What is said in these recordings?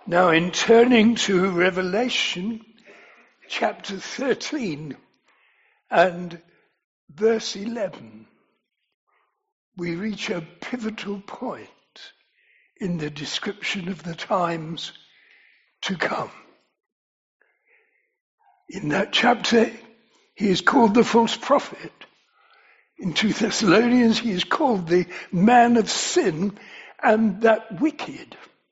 Now, in turning to Revelation chapter 13 and verse 11, we reach a pivotal point in the description of the times to come. In that chapter, he is called the false prophet. In 2 Thessalonians, he is called the man of sin and that wicked.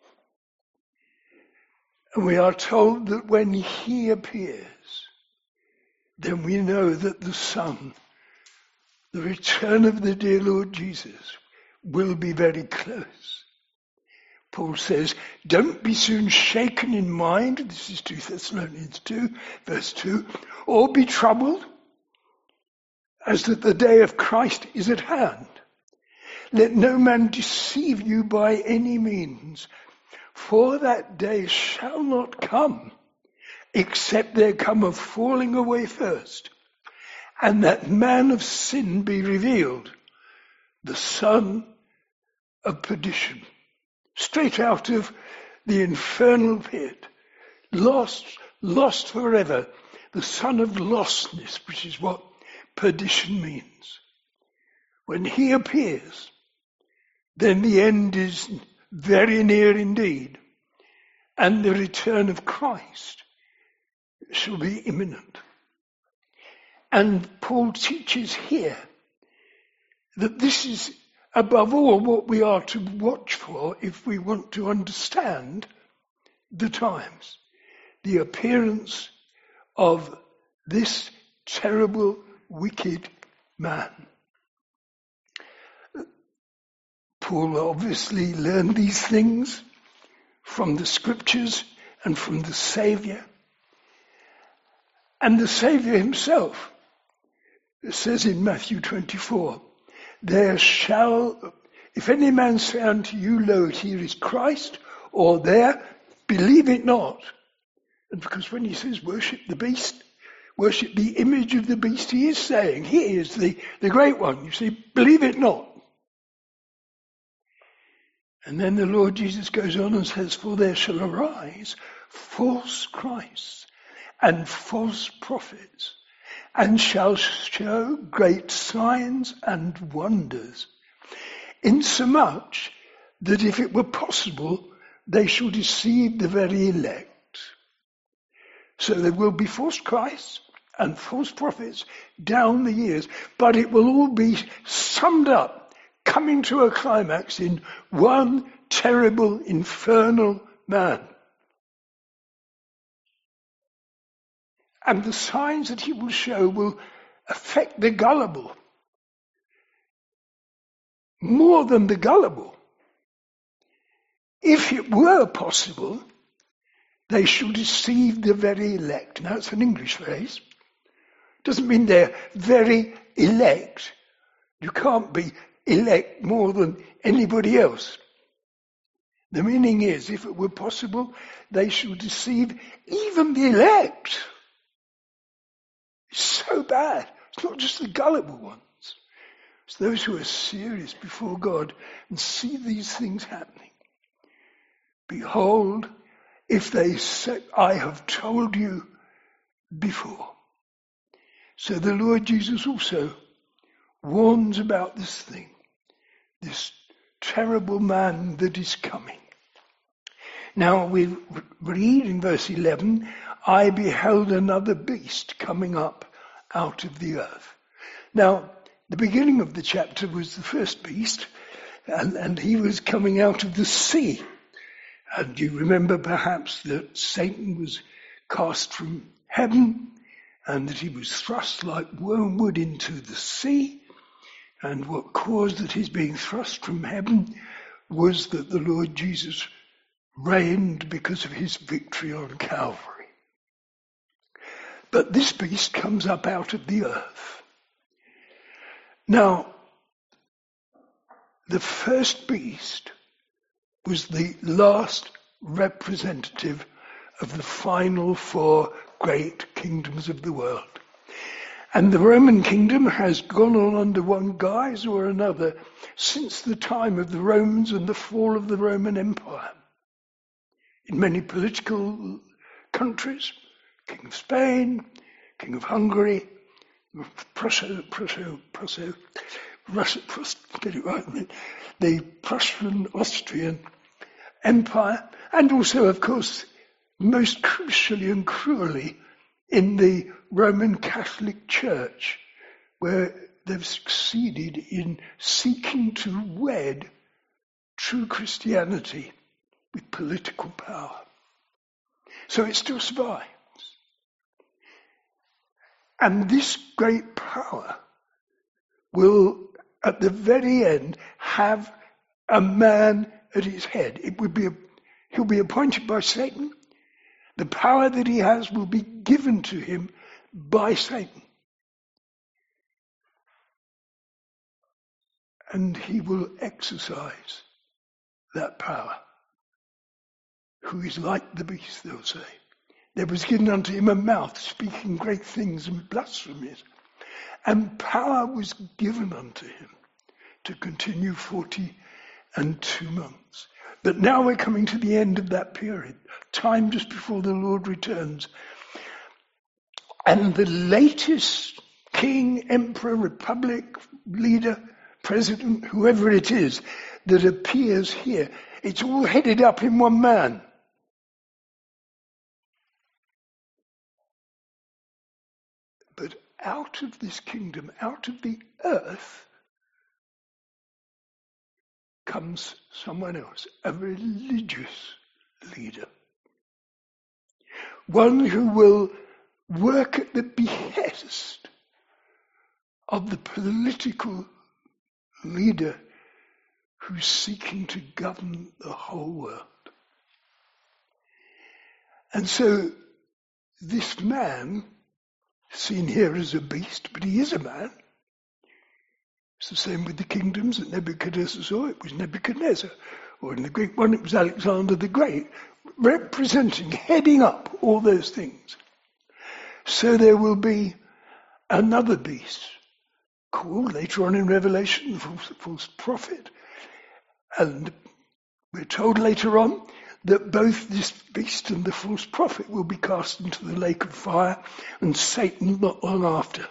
And we are told that when he appears, then we know that the Son, the return of the dear Lord Jesus, will be very close. Paul says, don't be soon shaken in mind, this is 2 Thessalonians 2, verse 2, or be troubled, as that the day of Christ is at hand. Let no man deceive you by any means, for that day shall not come, except there come a falling away first, and that man of sin be revealed, the son of perdition, straight out of the infernal pit, lost forever, the son of lostness, which is what perdition means. When he appears, then the end is very near indeed, and the return of Christ shall be imminent. And Paul teaches here that this is above all what we are to watch for if we want to understand the times, the appearance of this terrible, wicked man. Paul obviously learned these things from the scriptures and from the Saviour. And the Saviour himself says in Matthew 24, there shall, if any man say unto you, lo, here is Christ, or there, believe it not. And because when he says worship the beast, worship the image of the beast, he is saying, he is the great one. You see, believe it not. And then the Lord Jesus goes on and says, for there shall arise false Christs and false prophets, and shall show great signs and wonders, insomuch that if it were possible, they shall deceive the very elect. So there will be false Christs and false prophets down the years, but it will all be summed up, coming to a climax in one terrible, infernal man. And the signs that he will show will affect the gullible. More than the gullible. If it were possible, they shall deceive the very elect. Now, it's an English phrase. Doesn't mean they're very elect. You can't be elect more than anybody else. The meaning is, if it were possible, they shall deceive even the elect. It's so bad. It's not just the gullible ones. It's those who are serious before God and see these things happening. Behold, if they say, I have told you before. So the Lord Jesus also warns about this thing, this terrible man that is coming. Now we read in verse 11, I beheld another beast coming up out of the earth. Now, the beginning of the chapter was the first beast, and he was coming out of the sea. And you remember perhaps that Satan was cast from heaven, and that he was thrust like wormwood into the sea. And what caused that his being thrust from heaven was that the Lord Jesus reigned because of his victory on Calvary. But this beast comes up out of the earth. Now, the first beast was the last representative of the final four great kingdoms of the world. And the Roman kingdom has gone on under one guise or another since the time of the Romans and the fall of the Roman Empire. in many political countries, King of Spain, King of Hungary, Russia, get it right, the Prussian-Austrian Empire, and also, of course, most crucially and cruelly, in the Roman Catholic Church, where they've succeeded in seeking to wed true Christianity with political power. So it still survives. And this great power will, at the very end, have a man at its head. He'll be appointed by Satan. The power that he has will be given to him by Satan. And he will exercise that power. Who is like the beast, they'll say. There was given unto him a mouth speaking great things and blasphemies. And power was given unto him to continue 42 months. But now we're coming to the end of that period, time just before the Lord returns. And the latest king, emperor, republic, leader, president, whoever it is that appears here, it's all headed up in one man. But out of this kingdom, out of the earth, comes someone else, a religious leader. One who will work at the behest of the political leader who's seeking to govern the whole world. And so this man, seen here as a beast, but he is a man. It's the same with the kingdoms that Nebuchadnezzar saw. It was Nebuchadnezzar. Or in the Greek one, it was Alexander the Great, representing, heading up all those things. So there will be another beast, called later on in Revelation, the false prophet. And we're told later on that both this beast and the false prophet will be cast into the lake of fire, and Satan not long after.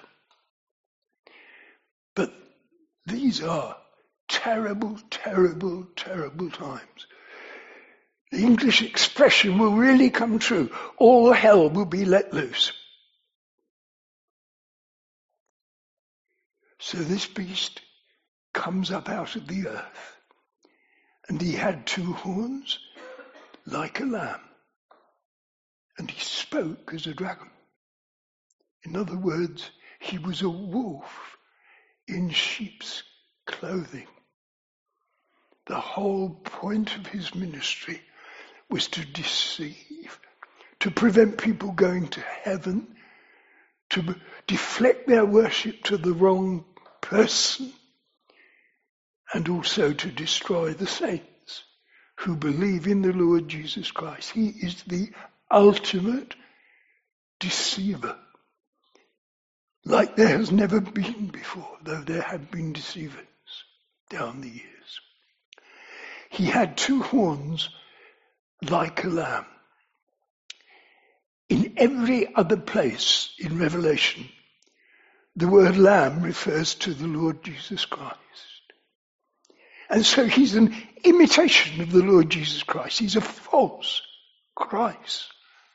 But these are terrible, terrible, terrible times. The English expression will really come true. All hell will be let loose. So this beast comes up out of the earth, and he had 2 horns like a lamb, and he spoke as a dragon. In other words, he was a wolf in sheep's clothing. The whole point of his ministry was to deceive, to prevent people going to heaven, to deflect their worship to the wrong person, and also to destroy the saints who believe in the Lord Jesus Christ. He is the ultimate deceiver, like there has never been before, though there have been deceivers down the years. He had 2 horns like a lamb. In every other place in Revelation, the word lamb refers to the Lord Jesus Christ. And so he's an imitation of the Lord Jesus Christ. He's a false Christ.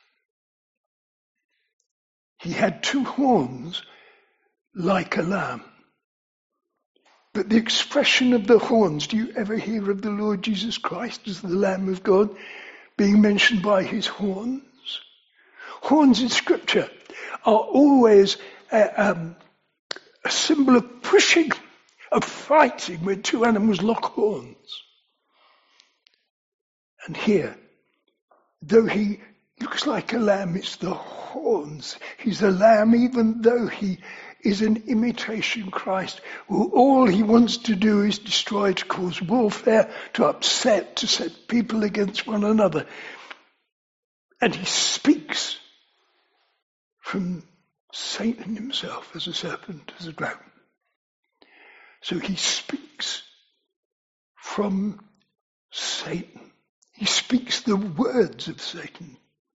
He had 2 horns like a lamb. But the expression of the horns, do you ever hear of the Lord Jesus Christ as the Lamb of God being mentioned by his horns? Horns in Scripture are always a symbol of pushing, of fighting, when 2 animals lock horns. And here, though he looks like a lamb, it's the horns. He's a lamb even though he is an imitation Christ, who all he wants to do is destroy, to cause warfare, to upset, to set people against one another. And he speaks from Satan himself as a serpent, as a dragon. So he speaks from Satan He speaks the words of Satan,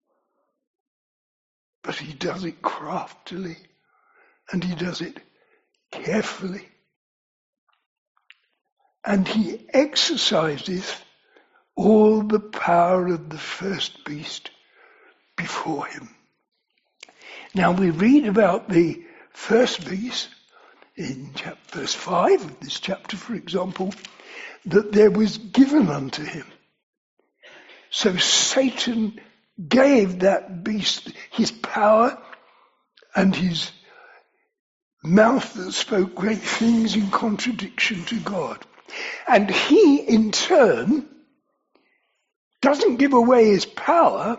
but he does it craftily and he does it carefully. And he exercises all the power of the first beast before him. Now we read about the first beast in verse 5 of this chapter, for example, that there was given unto him. So Satan gave that beast his power and his mouth that spoke great things in contradiction to God. And he, in turn, doesn't give away his power,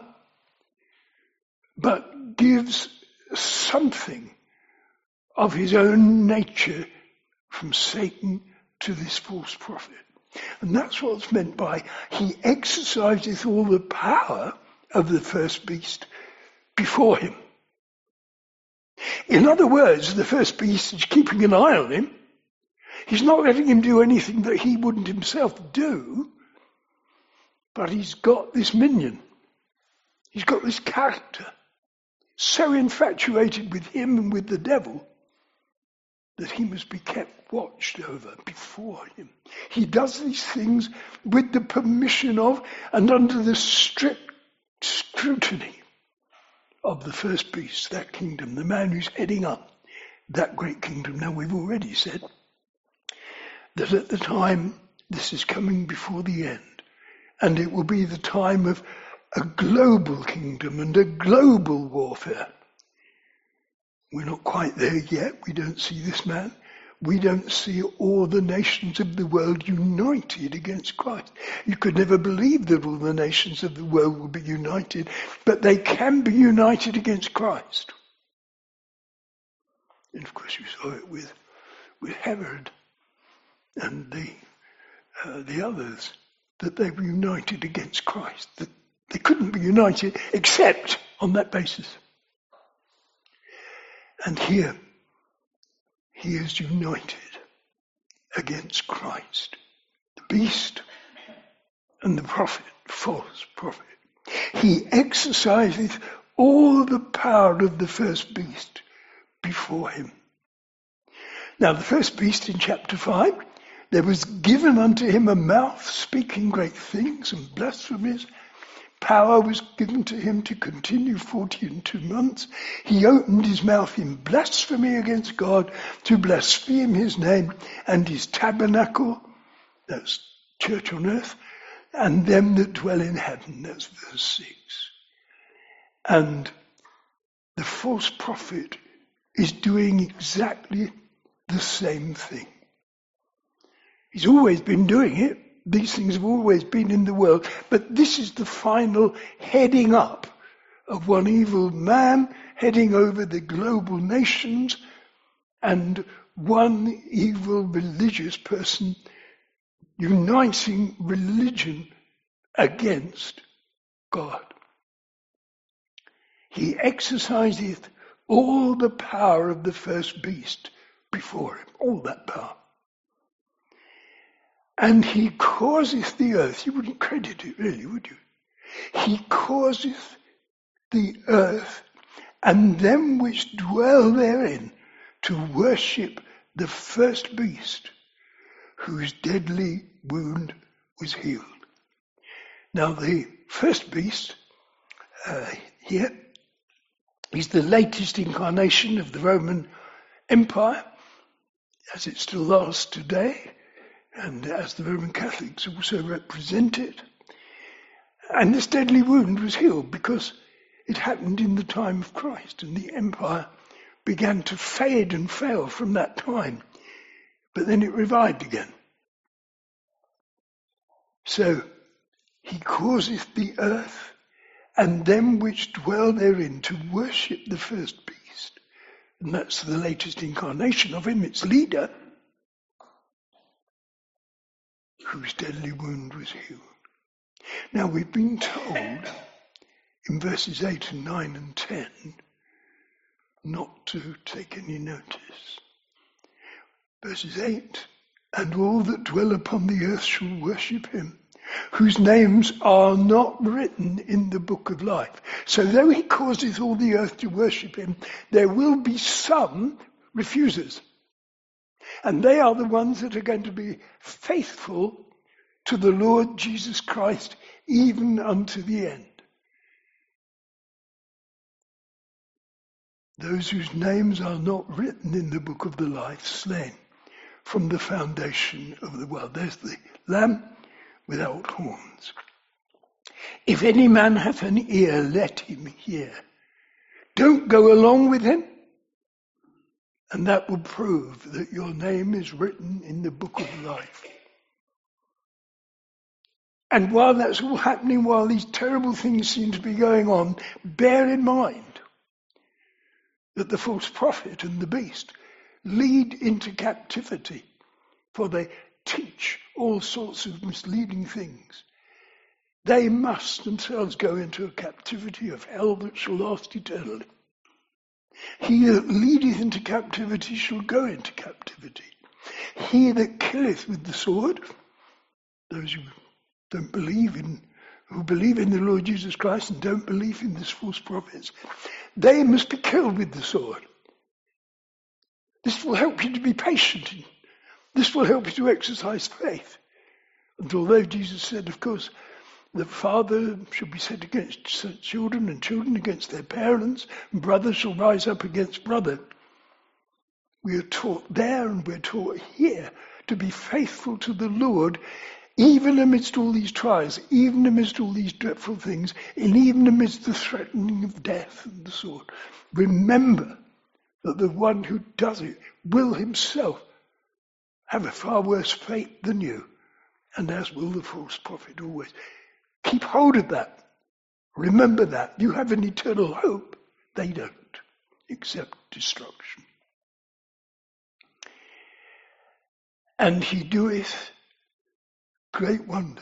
but gives something of his own nature from Satan to this false prophet. And that's what's meant by he exercises all the power of the first beast before him. In other words, the first beast is keeping an eye on him. He's not letting him do anything that he wouldn't himself do, but he's got this minion. He's got this character, so infatuated with him and with the devil that he must be kept watched over before him. He does these things with the permission of and under the strict scrutiny of the first beast, that kingdom, the man who's heading up that great kingdom. Now we've already said that at the time this is coming before the end, and it will be the time of a global kingdom and a global warfare. We're not quite there yet. We don't see this man. We don't see all the nations of the world united against Christ. You could never believe that all the nations of the world will be united, but they can be united against Christ. And of course, you saw it with Herod and the others, that they were united against Christ. That they couldn't be united except on that basis. And here, he is united against Christ, the beast and the prophet, false prophet. He exercises all the power of the first beast before him. Now, the first beast in chapter 5, there was given unto him a mouth speaking great things and blasphemies. Power was given to him to continue 42 months. He opened his mouth in blasphemy against God, to blaspheme his name and his tabernacle, that's church on earth, and them that dwell in heaven, that's verse 6. And the false prophet is doing exactly the same thing. He's always been doing it. These things have always been in the world, but this is the final heading up of one evil man heading over the global nations and one evil religious person uniting religion against God. He exercises all the power of the first beast before him, all that power. And he causeth the earth, you wouldn't credit it really, would you? He causeth the earth and them which dwell therein to worship the first beast, whose deadly wound was healed. Now the first beast here is the latest incarnation of the Roman Empire, as it still lasts today, and as the Roman Catholics also represent it. And this deadly wound was healed because it happened in the time of Christ, and the empire began to fade and fail from that time. But then it revived again. So he causeth the earth and them which dwell therein to worship the first beast. And that's the latest incarnation of him, its leader, whose deadly wound was healed. Now we've been told in verses 8 and 9 and 10 not to take any notice. Verses 8, and all that dwell upon the earth shall worship him, whose names are not written in the book of life. So though he causes all the earth to worship him, there will be some refusers. And they are the ones that are going to be faithful to the Lord Jesus Christ even unto the end. Those whose names are not written in the book of the life, slain from the foundation of the world. There's the Lamb without horns. If any man hath an ear, let him hear. Don't go along with him, and that will prove that your name is written in the book of life. And while that's all happening, while these terrible things seem to be going on, bear in mind that the false prophet and the beast lead into captivity, for they teach all sorts of misleading things. They must themselves go into a captivity of hell that shall last eternally. He that leadeth into captivity shall go into captivity. He that killeth with the sword, those who don't believe in, who believe in the Lord Jesus Christ and don't believe in these false prophets, they must be killed with the sword. This will help you to be patient. This will help you to exercise faith. And although Jesus said, of course, the father shall be set against children and children against their parents, and brother shall rise up against brother, we are taught there and we're taught here to be faithful to the Lord, even amidst all these trials, even amidst all these dreadful things, and even amidst the threatening of death and the sword. Remember that the one who does it will himself have a far worse fate than you, and as will the false prophet always. Keep hold of that. Remember that. You have an eternal hope. They don't, except destruction. And he doeth great wonders.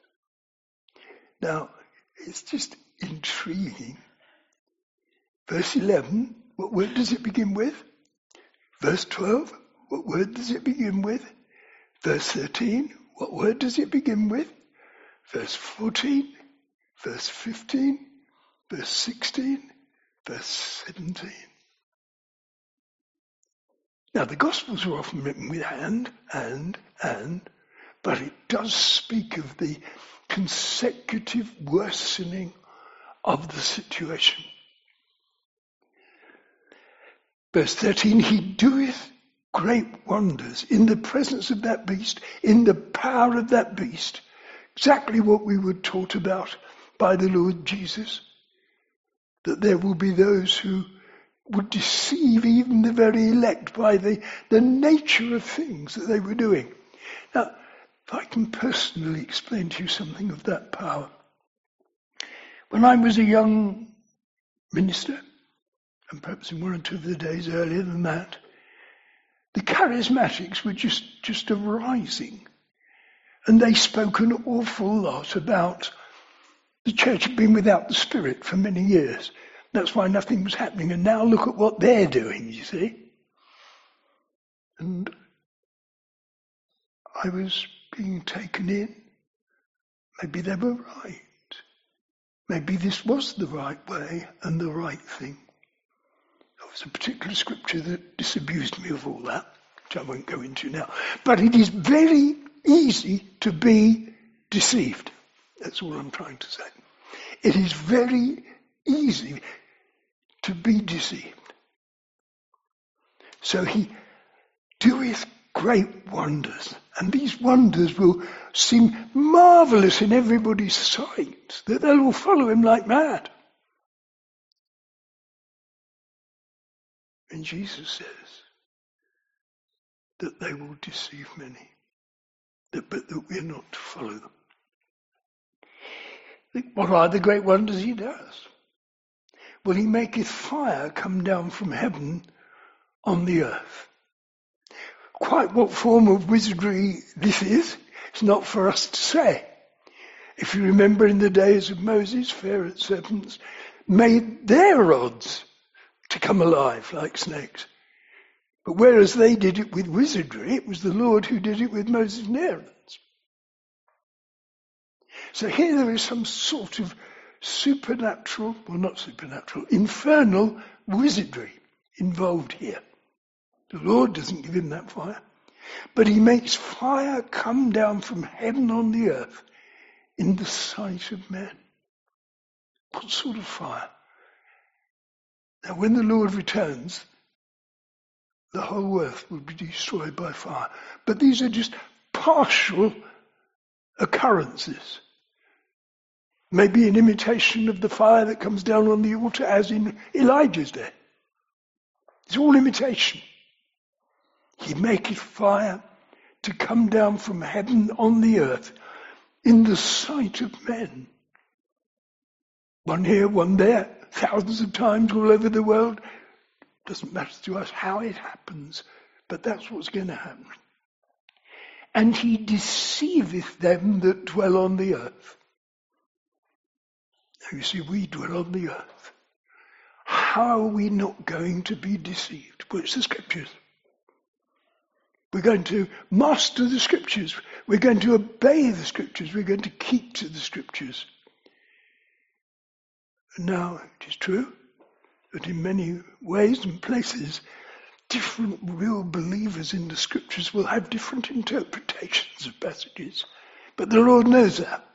Now, it's just intriguing. Verse 11, what word does it begin with? Verse 12, what word does it begin with? Verse 13, what word does it begin with? Verse 14, verse 15, verse 16, verse 17. Now, the Gospels are often written with and, but it does speak of the consecutive worsening of the situation. Verse 13, he doeth great wonders in the presence of that beast, in the power of that beast. Exactly what we were taught about by the Lord Jesus, that there will be those who would deceive even the very elect by the nature of things that they were doing. Now, if I can personally explain to you something of that power. When I was a young minister, and perhaps in one or two of the days earlier than that, the charismatics were just arising. And they spoke an awful lot about the church had been without the Spirit for many years. That's why nothing was happening. And now look at what they're doing, you see. And I was being taken in. Maybe they were right. Maybe this was the right way and the right thing. There was a particular scripture that disabused me of all that, which I won't go into now. But it is very easy to be deceived. That's all I'm trying to say. It is very easy to be deceived. So he doeth great wonders, and these wonders will seem marvellous in everybody's sight, that they'll all follow him like mad. And Jesus says that they will deceive many, but that we're not to follow them. What are the great wonders he does? Well, he maketh fire come down from heaven on the earth. Quite what form of wizardry this is, it's not for us to say. If you remember in the days of Moses, Pharaoh's serpents made their rods to come alive like snakes. But whereas they did it with wizardry, it was the Lord who did it with Moses and Aaron's. So here there is some sort of supernatural, well not supernatural, infernal wizardry involved here. The Lord doesn't give him that fire, but he makes fire come down from heaven on the earth in the sight of men. What sort of fire? Now when the Lord returns, the whole earth will be destroyed by fire. But these are just partial occurrences. Maybe an imitation of the fire that comes down on the altar as in Elijah's day. It's all imitation. He maketh fire to come down from heaven on the earth in the sight of men. One here, one there, thousands of times all over the world. Doesn't matter to us how it happens, but that's what's going to happen. And he deceiveth them that dwell on the earth. Now you see, we dwell on the earth. How are we not going to be deceived? Well, it's the scriptures. We're going to master the scriptures. We're going to obey the scriptures. We're going to keep to the scriptures. And now, it is true that in many ways and places, different real believers in the scriptures will have different interpretations of passages. But the Lord knows that.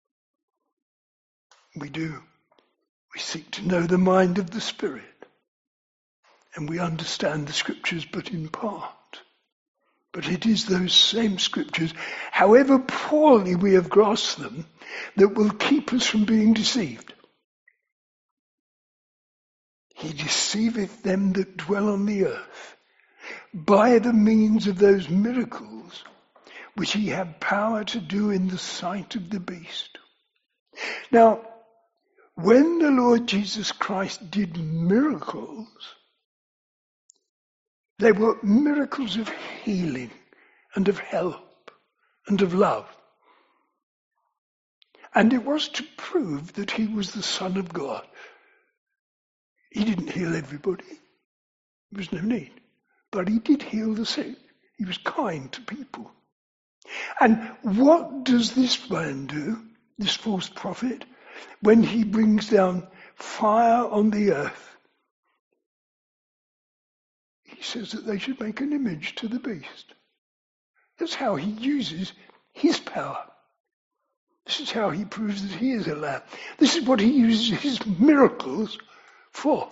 We do. We seek to know the mind of the Spirit. And we understand the scriptures but in part. But it is those same scriptures, however poorly we have grasped them, that will keep us from being deceived. He deceiveth them that dwell on the earth by the means of those miracles which he had power to do in the sight of the beast. Now, when the Lord Jesus Christ did miracles, they were miracles of healing and of help and of love. And it was to prove that he was the Son of God. He didn't heal everybody. There was no need. But he did heal the sick. He was kind to people. And what does this man do, this false prophet, when he brings down fire on the earth? He says that they should make an image to the beast. That's how he uses his power. This is how he proves that he is a lamb. This is what he uses his miracles for,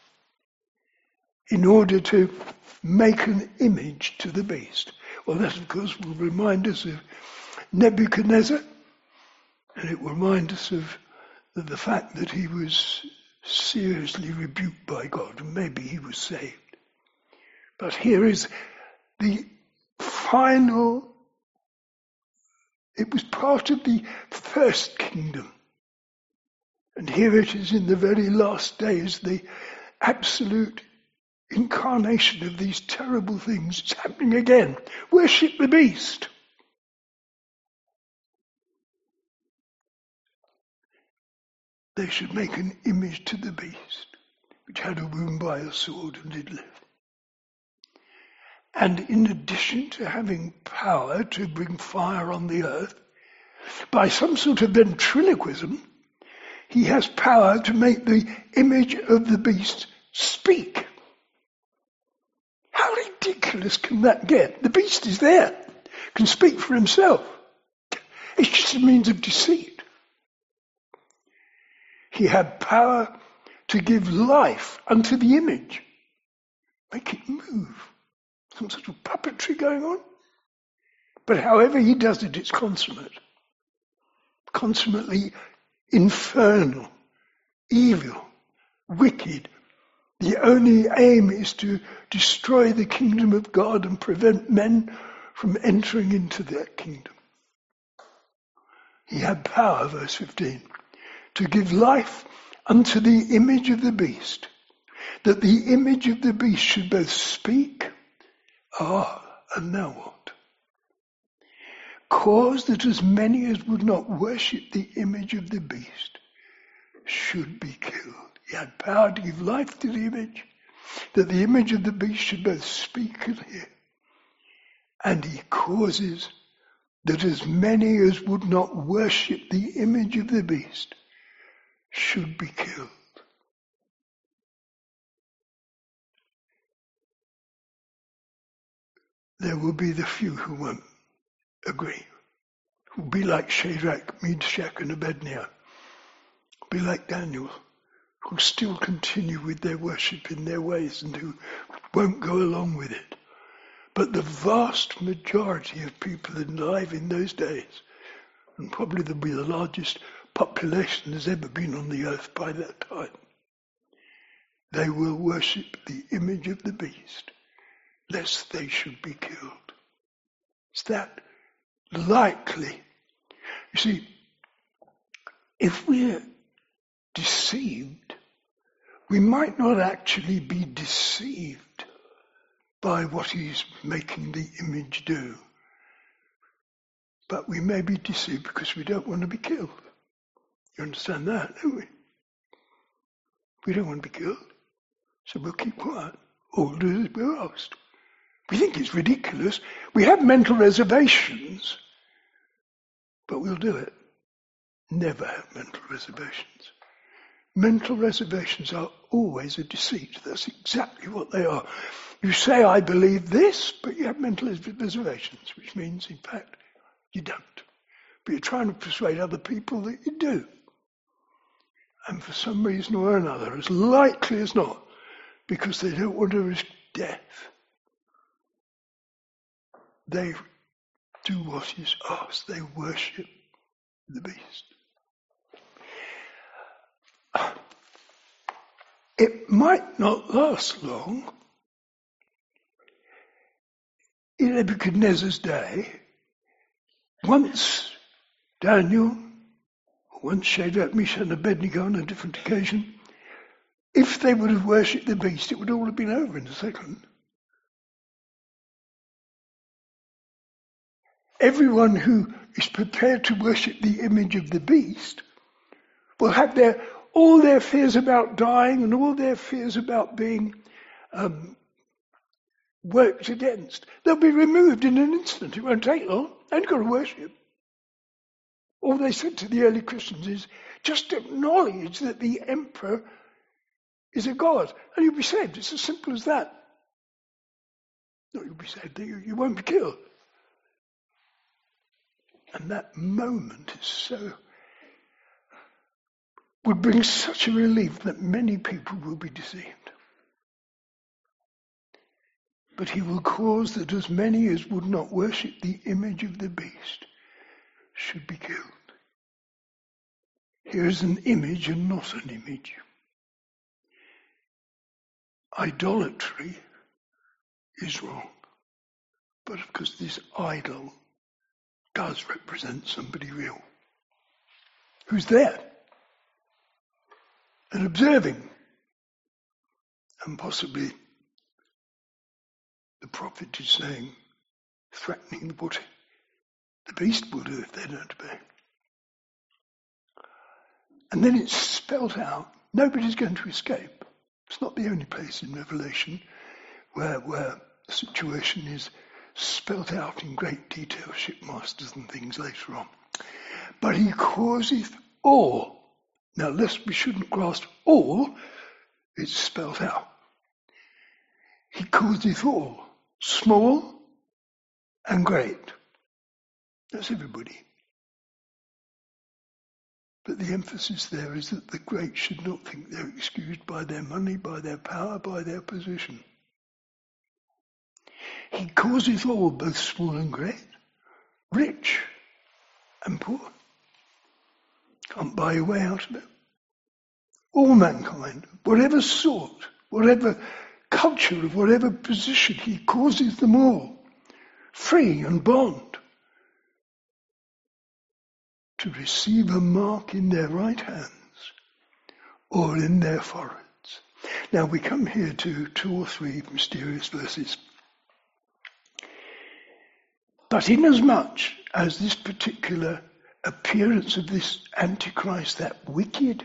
in order to make an image to the beast. Well, that, of course, will remind us of Nebuchadnezzar, and it will remind us of the fact that he was seriously rebuked by God, and maybe he was saved. But here is the final, it was part of the first kingdom. And here it is in the very last days, the absolute incarnation of these terrible things. It's happening again. Worship the beast. They should make an image to the beast, which had a wound by a sword and did live. And in addition to having power to bring fire on the earth, by some sort of ventriloquism, he has power to make the image of the beast speak. How ridiculous can that get? The beast is there, can speak for himself. It's just a means of deceit. He had power to give life unto the image, make it move. Some sort of puppetry going on. But however he does it, it's consummate. Consummately infernal, evil, wicked. The only aim is to destroy the kingdom of God and prevent men from entering into that kingdom. He had power, verse 15, to give life unto the image of the beast, that the image of the beast should both speak, and now what? Cause that as many as would not worship the image of the beast should be killed. He had power to give life to the image, that the image of the beast should both speak and hear. And he causes that as many as would not worship the image of the beast should be killed. There will be the few who won't agree, who will be like Shadrach, Meshach and Abednego, be like Daniel, who still continue with their worship in their ways and who won't go along with it. But the vast majority of people alive in those days, and probably there'll be the largest population there's ever been on the earth by that time, they will worship the image of the beast, lest they should be killed. Is that likely? You see, if we're deceived, we might not actually be deceived by what he's making the image do. But we may be deceived because we don't want to be killed. You understand that, don't we? We don't want to be killed, so we'll keep quiet. All we'll do is we're asked. We think it's ridiculous. We have mental reservations, but we'll do it. Never have mental reservations. Mental reservations are always a deceit. That's exactly what they are. You say, I believe this, but you have mental reservations, which means, in fact, you don't. But you're trying to persuade other people that you do. And for some reason or another, as likely as not, because they don't want to risk death, they do what is asked. They worship the beast. It might not last long. In Nebuchadnezzar's day, once Daniel, once Shadrach, Meshach and Abednego on a different occasion, if they would have worshipped the beast, it would all have been over in a second. Everyone who is prepared to worship the image of the beast will have all their fears about dying and all their fears about being worked against. They'll be removed in an instant. It won't take long. They've got to worship. All they said to the early Christians is, just acknowledge that the emperor is a god, and you'll be saved. It's as simple as that. No, you'll be saved. You won't be killed. And that moment would bring such a relief that many people will be deceived. But he will cause that as many as would not worship the image of the beast should be killed. Here is an image and not an image. Idolatry is wrong, but of course this idol does represent somebody real, who's there and observing, and possibly the prophet is saying, threatening what the beast will do if they don't obey. And then it's spelt out. Nobody's going to escape. It's not the only place in Revelation where the situation is spelt out in great detail, shipmasters and things later on. But he causeth all. Now, lest we shouldn't grasp all, it's spelt out. He causeth all, small and great. That's everybody. But the emphasis there is that the great should not think they're excused by their money, by their power, by their position. He causeth all, both small and great, rich and poor. Can't buy your way out of it. All mankind, whatever sort, whatever culture, of whatever position, he causes them all, free and bond, to receive a mark in their right hands or in their foreheads. Now we come here to 2 or 3 mysterious verses. But inasmuch as this particular appearance of this Antichrist, that wicked,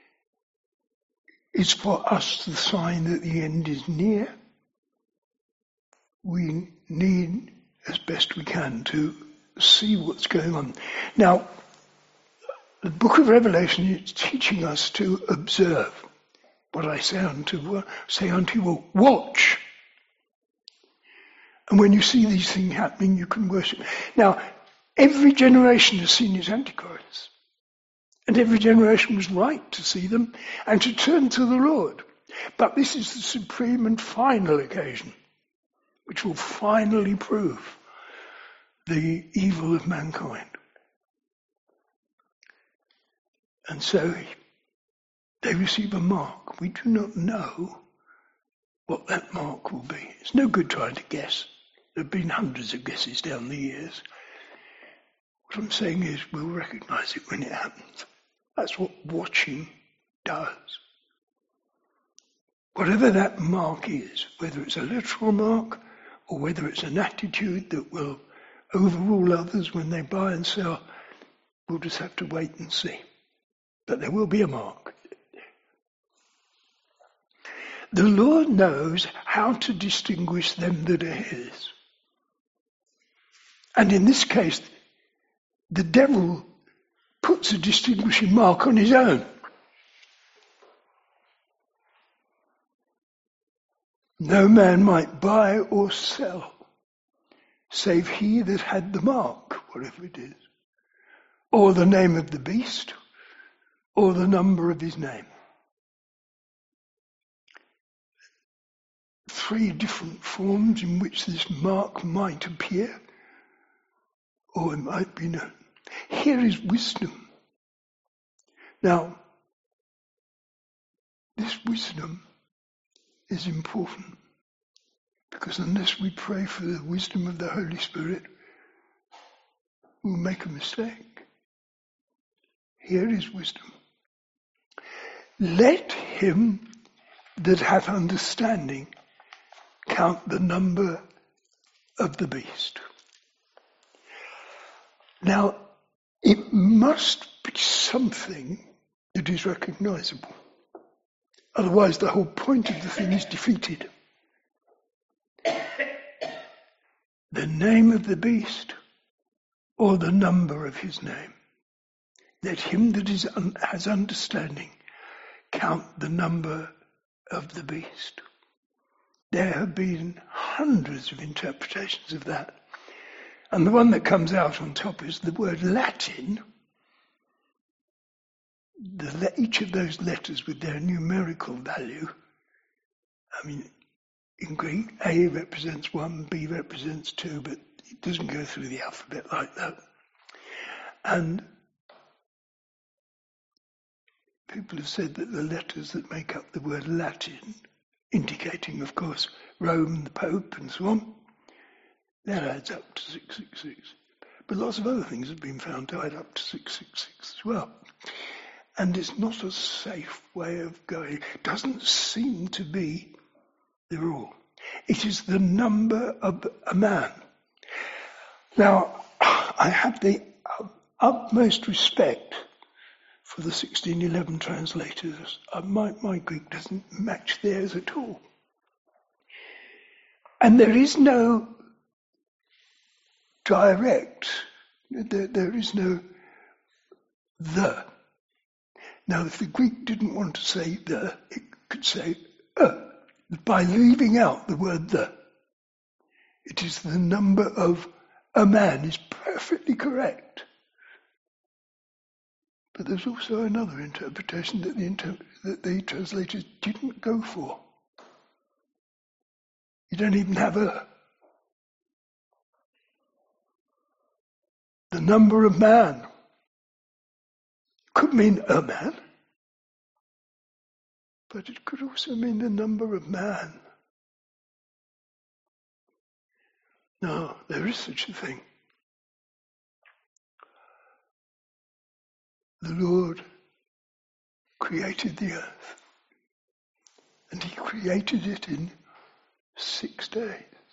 is for us the sign that the end is near, we need, as best we can, to see what's going on. Now, the book of Revelation is teaching us to observe. What I say unto you all, watch. And when you see these things happening, you can worship. Now, every generation has seen its antichrists. And every generation was right to see them and to turn to the Lord. But this is the supreme and final occasion, which will finally prove the evil of mankind. And so they receive a mark. We do not know what that mark will be. It's no good trying to guess. There have been hundreds of guesses down the years. What I'm saying is we'll recognize it when it happens. That's what watching does. Whatever that mark is, whether it's a literal mark or whether it's an attitude that will overrule others when they buy and sell, we'll just have to wait and see. But there will be a mark. The Lord knows how to distinguish them that are his. And in this case, the devil puts a distinguishing mark on his own. No man might buy or sell, save he that had the mark, whatever it is, or the name of the beast, or the number of his name. 3 different forms in which this mark might appear, or it might be known. Here is wisdom. Now, this wisdom is important, because unless we pray for the wisdom of the Holy Spirit, we'll make a mistake. Here is wisdom. Let him that hath understanding count the number of the beast. Now, it must be something that is recognizable. Otherwise, the whole point of the thing is defeated. The name of the beast or the number of his name. Let him that has understanding count the number of the beast. There have been hundreds of interpretations of that. And the one that comes out on top is the word Latin. Each of those letters with their numerical value. I mean, in Greek, A represents 1, B represents 2, but it doesn't go through the alphabet like that. And people have said that the letters that make up the word Latin, indicating, of course, Rome, the Pope, and so on, that adds up to 666. But lots of other things have been found to add up to 666 as well. And it's not a safe way of going. It doesn't seem to be the rule. It is the number of a man. Now, I have the utmost respect for the 1611 translators. My Greek doesn't match theirs at all. And there is no direct, there is no the. Now, if the Greek didn't want to say the, it could say by leaving out the word the. It is the number of a man is perfectly correct. But there's also another interpretation that the translators didn't go for. You don't even have the number of man. Could mean a man, but it could also mean the number of man. No, there is such a thing. The Lord created the earth, and he created it in 6 days.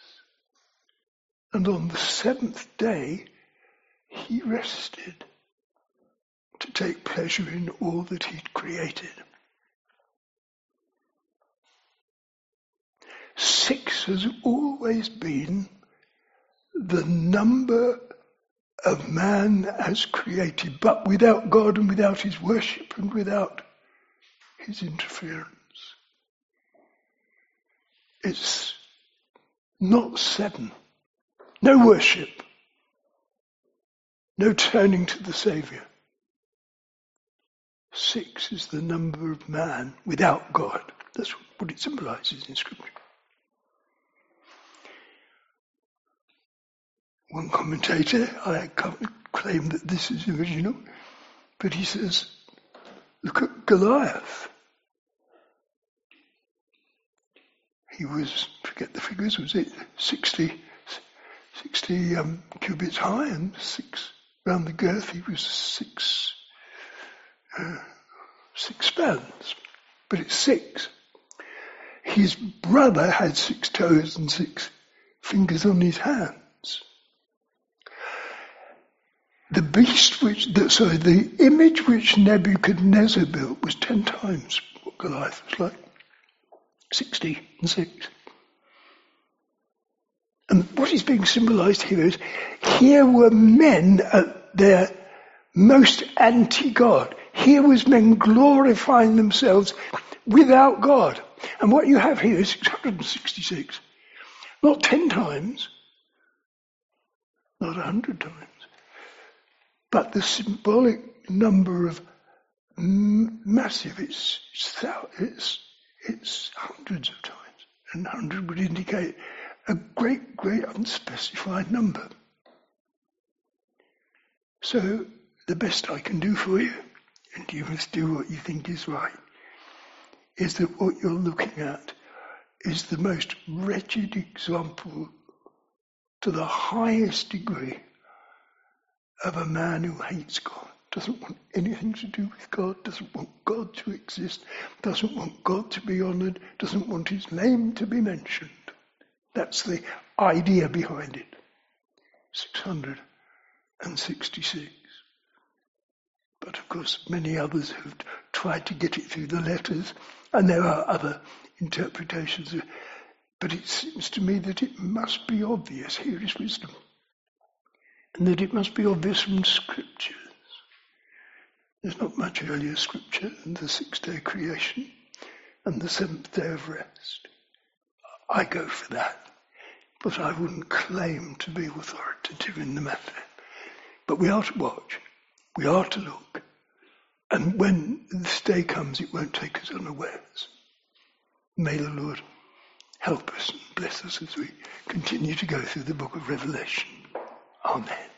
And on the 7th day, he rested to take pleasure in all that he'd created. 6 has always been the number of man as created, but without God and without his worship and without his interference. It's not 7. No worship. No turning to the Saviour. 6 is the number of man without God. That's what it symbolises in Scripture. One commentator, I can't claim that this is original, but he says, look at Goliath. He was, forget the figures, was it 60 cubits high and 6 round the girth? He was 6 spans, but it's 6. His brother had 6 toes and 6 fingers on his hands. The image which Nebuchadnezzar built was 10 times what Goliath was like. 60 and 6. And what is being symbolised here is, here were men at their most anti-God. Here was men glorifying themselves without God. And what you have here is 666. Not 10 times, not 100 times, but the symbolic number of massive, it's hundreds of times. And 100 would indicate a great unspecified number. So the best I can do for you, and you must do what you think is right, is that what you're looking at is the most wretched example to the highest degree of a man who hates God, doesn't want anything to do with God, doesn't want God to exist, doesn't want God to be honoured, doesn't want his name to be mentioned. That's the idea behind it. 666. But of course many others have tried to get it through the letters, and there are other interpretations. But it seems to me that it must be obvious, here is wisdom, and that it must be obvious from Scriptures. There's not much earlier Scripture than the 6-day creation and the 7th day of rest. I go for that, but I wouldn't claim to be authoritative in the matter. But we are to watch, we are to look, and when this day comes, it won't take us unawares. May the Lord help us and bless us as we continue to go through the book of Revelation. Amen.